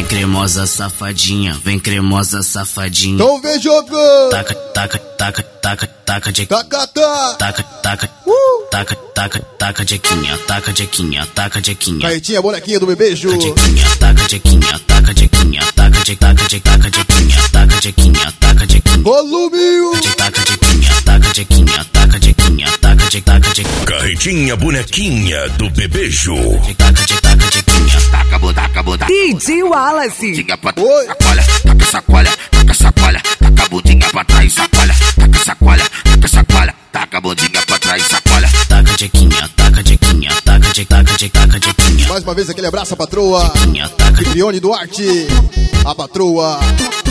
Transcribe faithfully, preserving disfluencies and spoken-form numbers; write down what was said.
Vem cremosa safadinha, vem cremosa safadinha. Então vem jogando. Taca, taca, taca, taca, taca de Taca, taca. taca, taca, Uh. taca, taca, taca jequinha, taca jequinha, taca jequinha. Caetinha, bonequinha do bebejo. Taca jequinha, taca jequinha, taca jequinha, taca de taca de taca jequinha, taca jequinha, taca jequinha. Volume. Taca jequinha, taca jequinha, taca jequinha, taca de taca jequinha. Carretinha bonequinha do bebejo. Taca de taca jequinha. Taca, taca, taca. D J Wallace. Diga pra Oi. sacola, taca sacola, taca sacola, taca a budinha pra trás, sacola, taca sacola, taca sacola, taca a budinha pra trás, sacola. Taca jequinha, taca jequinha, taca de taca de taca jequinha. Mais uma vez aquele abraço à patroa. Jequinha, taca Ciprione Duarte. A patroa.